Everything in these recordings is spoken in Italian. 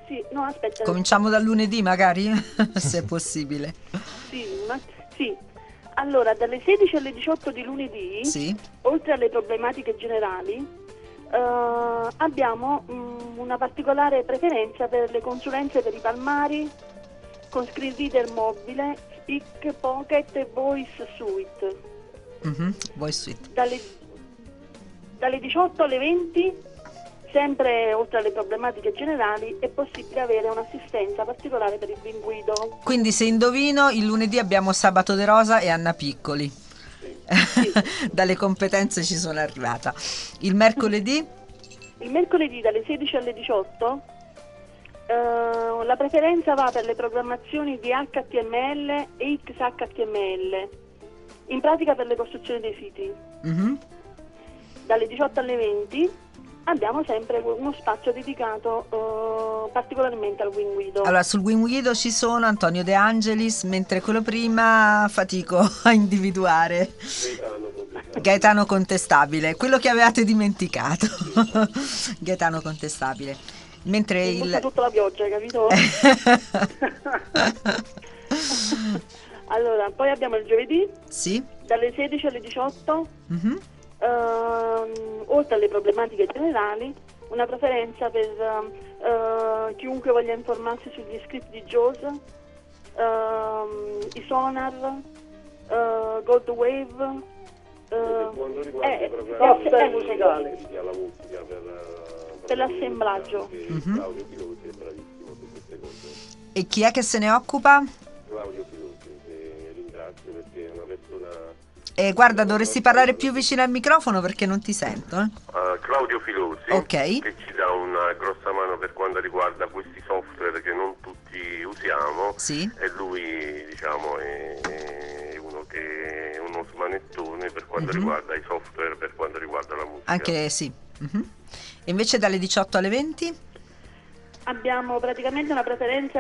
Sì, no, aspetta. Cominciamo dal lunedì magari, se è possibile. Sì. Allora, dalle 16 alle 18 di lunedì, Sì. oltre alle problematiche generali, abbiamo una particolare preferenza per le consulenze per i palmari con screen reader mobile, Speak Pocket e Voice Suite. Voice Suite. Dalle 18 alle 20, sempre oltre alle problematiche generali, è possibile avere un'assistenza particolare per il pinguido. Quindi se indovino, il lunedì abbiamo Sabato De Rosa e Anna Piccoli. Sì. Dalle competenze ci sono arrivata. Il mercoledì? Il mercoledì dalle 16 alle 18 la preferenza va per le programmazioni di HTML e XHTML, in pratica per le costruzioni dei siti. Dalle 18 alle 20 abbiamo sempre uno spazio dedicato particolarmente al Winguido. Allora, sul Winguido ci sono Antonio De Angelis, mentre quello prima fatico a individuare. Gaetano Contestabile, quello che avevate dimenticato. Gaetano Contestabile. Mentre il tutta la pioggia, hai capito? Allora, poi abbiamo il giovedì. Sì. Dalle 16 alle 18. Oltre alle problematiche generali, una preferenza per chiunque voglia informarsi sugli script di JAWS, i sonar, Gold Wave, musicali per l'assemblaggio. E chi è che se ne occupa? Claudio Filucci, che ringrazio perché è una persona... Guarda, dovresti parlare più vicino al microfono perché non ti sento. Claudio Filosi, Ok. che ci dà una grossa mano per quanto riguarda questi software che non tutti usiamo. Sì. E lui, diciamo, è uno smanettone per quanto riguarda i software, per quanto riguarda la musica. Anche sì. E invece dalle 18 alle 20? Abbiamo praticamente una preferenza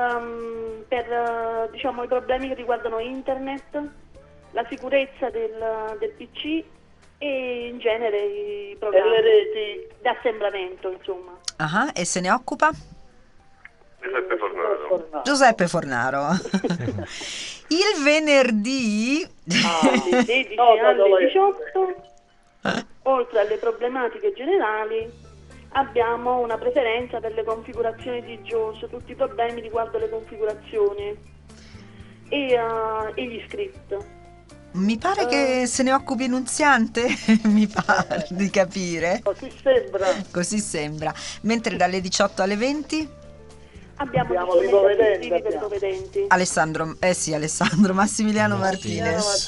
per diciamo, i problemi che riguardano internet, la sicurezza del PC e in genere i programmi le reti di assemblamento, insomma. E se ne occupa? Giuseppe Fornaro. Giuseppe Fornaro. Il venerdì Dalle 16 alle 18, oltre alle problematiche generali, abbiamo una preferenza per le configurazioni di JAWS, tutti i problemi riguardo le configurazioni e gli script. Mi pare che se ne occupi Nunziante, mi pare di capire. Così sembra. Mentre dalle 18 alle 20 abbiamo l'ipovedente, per ipovedenti. Alessandro Massimiliano Martinez.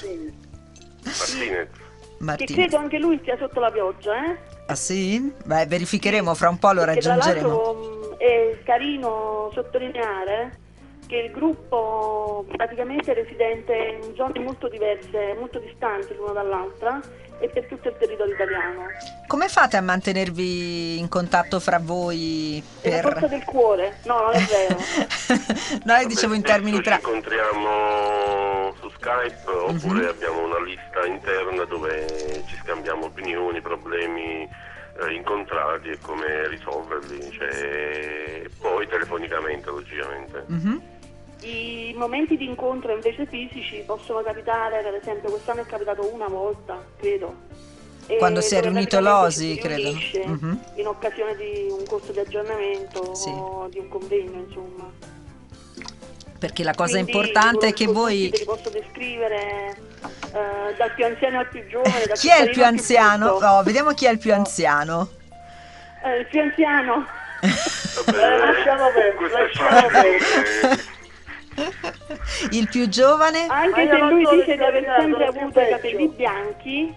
Che credo anche lui stia sotto la pioggia, Ah sì? Beh, verificheremo, fra un po' lo perché raggiungeremo. tra l'altro è carino sottolineare che il gruppo praticamente è residente in zone molto diverse, molto distanti l'una dall'altra e per tutto il territorio italiano. Come fate a mantenervi in contatto fra voi? È la forza del cuore, no, non è vero. No, io dicevo in termini Ci incontriamo su Skype oppure abbiamo una lista interna dove ci scambiamo opinioni, problemi incontrati e come risolverli, e poi telefonicamente logicamente. I momenti di incontro invece fisici possono capitare, per esempio quest'anno è capitato una volta, credo. Quando si è dove riunito praticamente l'OSI, si credo. riunisce in occasione di un corso di aggiornamento o di un convegno, insomma. Perché la cosa Quindi, importante è che voi... Te li posso descrivere dal più anziano al più giovane. Chi è il più anziano? Vediamo chi è il più anziano. Il più anziano. lasciamo perdere. Il più giovane? Anche se lui dice di aver sempre avuto i capelli bianchi,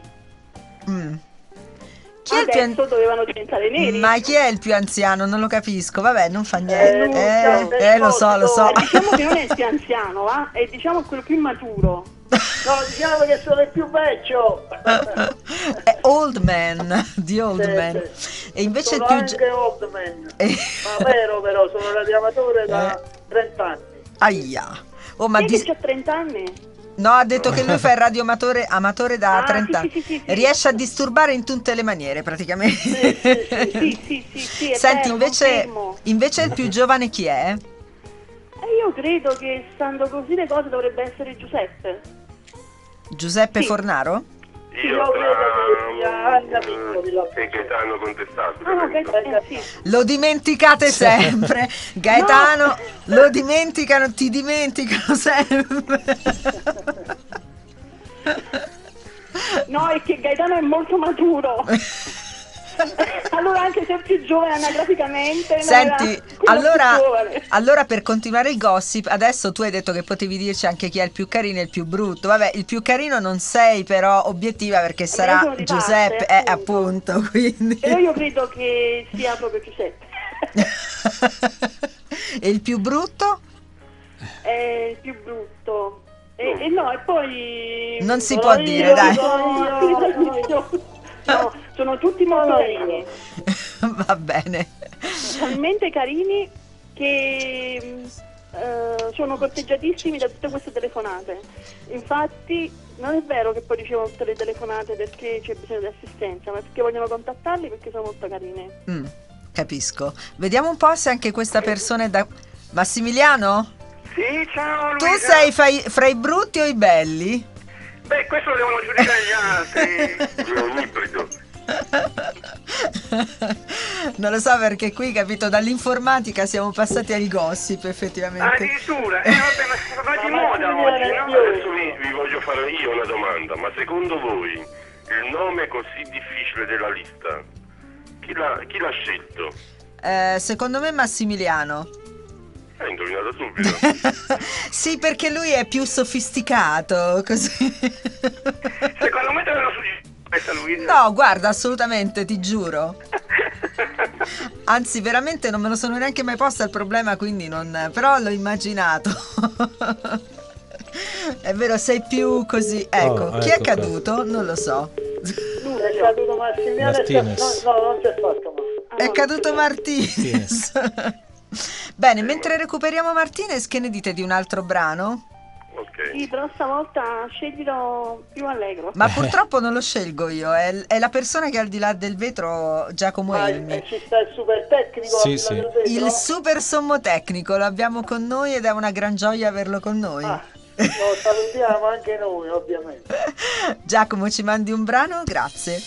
Chi è adesso dovevano diventare neri. Ma chi è il più anziano? Non lo capisco. Vabbè, non fa niente. Lo so. Diciamo che non è il più anziano, va? È diciamo quello più maturo. No, diciamo che sono il più vecchio. È Old Man, di Old Man. E invece sono il più anche Old Man. Ma vero, però sono radiamatore da 30 anni. Aia. Ma che c'ha 30 anni? No, ha detto che lui fa il radioamatore da 30 anni. Sì. Riesce a disturbare in tutte le maniere, praticamente. Sì, è Senti, vero, confermo. invece il più giovane chi è? Io credo che stando così le cose dovrebbe essere Giuseppe. Giuseppe Sì. Fornaro? Io credo che sia Anna Piccoli. È Gaetano Contestabile. Ah, penso. sì. Lo dimenticate sempre. Gaetano, lo dimenticano, ti dimenticano sempre. No, è che Gaetano è molto maturo. Allora anche se è più giovane anagraficamente non Senti, era quello più giovane. allora per continuare il gossip, adesso tu hai detto che potevi dirci anche chi è il più carino e il più brutto. Vabbè, il più carino non sei però obiettiva perché io sarà sono di Giuseppe, parte, appunto, quindi. Però io credo che sia proprio Giuseppe. E il più brutto? È il più brutto. E no, e poi Non si può dire, dai. No, sono tutti molto carini. Va bene. Talmente carini che sono corteggiatissimi da tutte queste telefonate. Infatti non è vero che poi ricevono tutte le telefonate perché c'è bisogno di assistenza, ma perché vogliono contattarli perché sono molto carini. Capisco. Vediamo un po' se anche questa persona è da... Massimiliano? Sì, ciao Tu Luisa. sei fra i brutti o i belli? Beh, questo lo devono giudicare gli altri. È un ibrido. Non lo so perché qui, capito, dall'informatica siamo passati al gossip effettivamente. Addirittura, vabbè, ma va di moda oggi, no? Adesso vi voglio fare io una domanda, ma secondo voi il nome così difficile della lista, chi l'ha scelto? Secondo me Massimiliano. Hai indovinato subito. Sì, perché lui è più sofisticato, così. Secondo me te l'hanno suggerito questa Luisa. No, guarda, assolutamente, ti giuro. Anzi, veramente non me lo sono neanche mai posto il problema, quindi non... Però l'ho immaginato. È vero, sei più così... Ecco, chi è ecco caduto? Non lo so. È caduto Massimiliano. Martinez. No, non c'è fatto male. È caduto Martinez. Bene, mentre recuperiamo Martinez, che ne dite di un altro brano? Ok. Sì, però stavolta sceglilo più allegro. Ma purtroppo non lo scelgo io, è la persona che è al di là del vetro, Giacomo Ma Elmi. ci sta il super tecnico Sì, al sì. del vetro? Il super sommo tecnico, lo abbiamo con noi ed è una gran gioia averlo con noi. Lo salutiamo anche noi, ovviamente. Giacomo, ci mandi un brano? Grazie.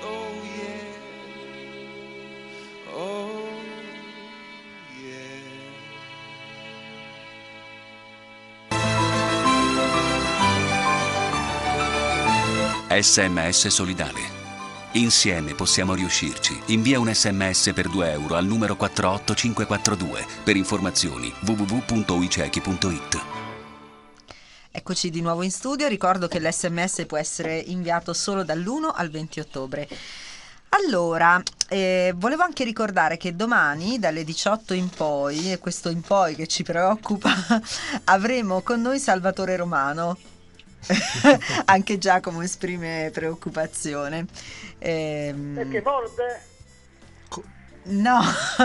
Oh yeah, oh yeah. SMS Solidale. Insieme possiamo riuscirci. Invia un SMS per 2 euro al numero 48542. Per informazioni www.uicechi.it. Eccoci di nuovo in studio. Ricordo che l'SMS può essere inviato solo dall'1 al 20 ottobre. Allora, volevo anche ricordare che domani dalle 18 in poi, e questo in poi che ci preoccupa, avremo con noi Salvatore Romano. Anche Giacomo esprime preoccupazione. Perché morde? No,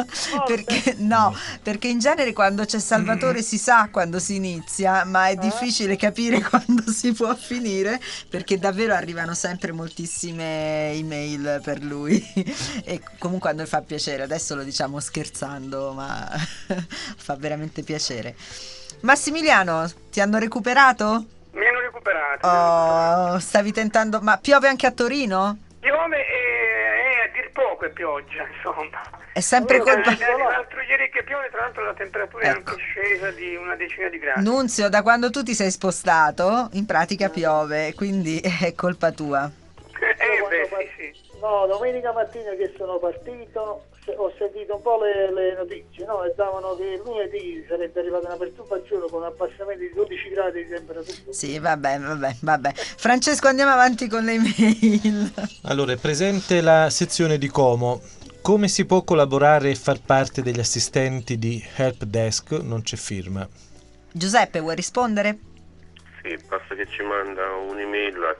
perché in genere quando c'è Salvatore si sa quando si inizia, ma è difficile capire quando si può finire, perché davvero arrivano sempre moltissime email per lui e comunque a noi fa piacere. Adesso lo diciamo scherzando, ma fa veramente piacere. Massimiliano, ti hanno recuperato? Mi hanno recuperato. Oh, stavi tentando, ma piove anche a Torino? Piove e a dir poco è pioggia, insomma. È sempre colpa. L'altro ieri che piove, tra l'altro la temperatura è anche scesa di una decina di gradi. Nunzio, da quando tu ti sei spostato, in pratica piove, quindi è colpa tua. Sì. No, domenica mattina che sono partito ho sentito un po' le notizie, no? E davano che lunedì sarebbe arrivata una perturbazione con un abbassamento di 12 gradi di temperatura. Sì, vabbè. Francesco, andiamo avanti con le email. Allora, è presente la sezione di Como. Come si può collaborare e far parte degli assistenti di Help Desk? Non c'è firma. Giuseppe, vuoi rispondere? Sì, basta che ci manda un'email a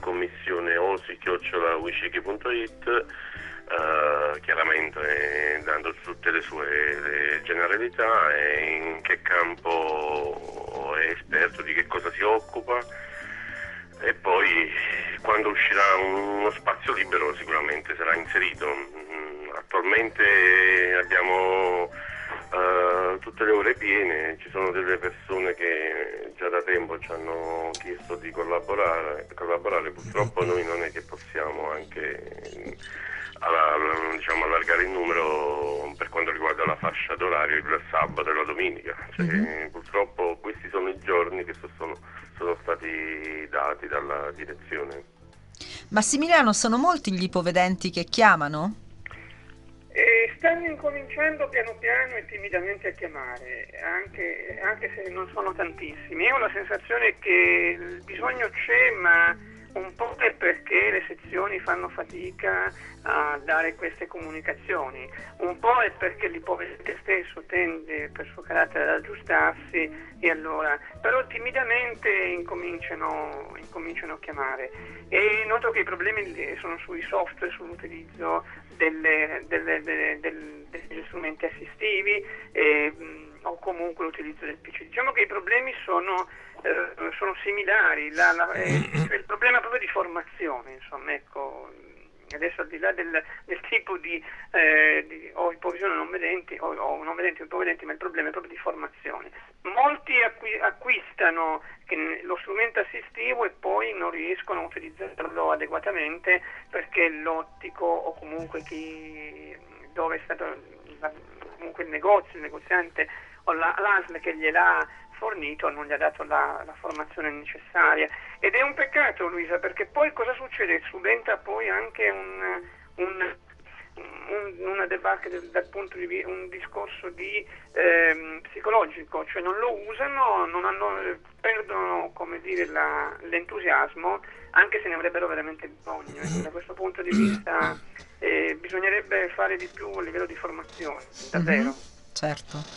commissione.osi@uicechi.it, chiaramente dando tutte le sue generalità e in che campo è esperto, di che cosa si occupa, e poi quando uscirà uno spazio libero sicuramente sarà inserito. Attualmente abbiamo tutte le ore piene, ci sono delle persone che già da tempo ci hanno chiesto di collaborare, purtroppo noi non è che possiamo anche allargare il numero per quanto riguarda la fascia d'orario il sabato e la domenica, purtroppo questi sono i giorni che sono stati dati dalla direzione. Massimiliano, sono molti gli ipovedenti che chiamano? Stanno incominciando piano piano e timidamente a chiamare, anche se non sono tantissimi. Io ho la sensazione che il bisogno c'è, ma un po' è perché le sezioni fanno fatica a dare queste comunicazioni, un po' è perché l'ipovedente stesso tende per suo carattere ad aggiustarsi, e allora però timidamente incominciano a chiamare. E noto che i problemi sono sui software, sull'utilizzo degli strumenti assistivi o comunque l'utilizzo del PC. Diciamo che i problemi sono similari, il problema proprio di formazione, insomma, ecco. Adesso al di là del tipo di o ipovisione non vedenti o non vedenti o ipovedenti, ma il problema è proprio di formazione. Molti acquistano lo strumento assistivo e poi non riescono a utilizzarlo adeguatamente perché l'ottico o comunque dove è stato comunque il negoziante o l'ASL che gliel'ha fornito non gli ha dato la formazione necessaria, ed è un peccato, Luisa, perché poi cosa succede? Subentra poi anche una debacle dal punto di vista, un discorso di psicologico, cioè non lo usano, perdono, come dire, l'entusiasmo, anche se ne avrebbero veramente bisogno. Da questo punto di vista bisognerebbe fare di più a livello di formazione, davvero. Certo.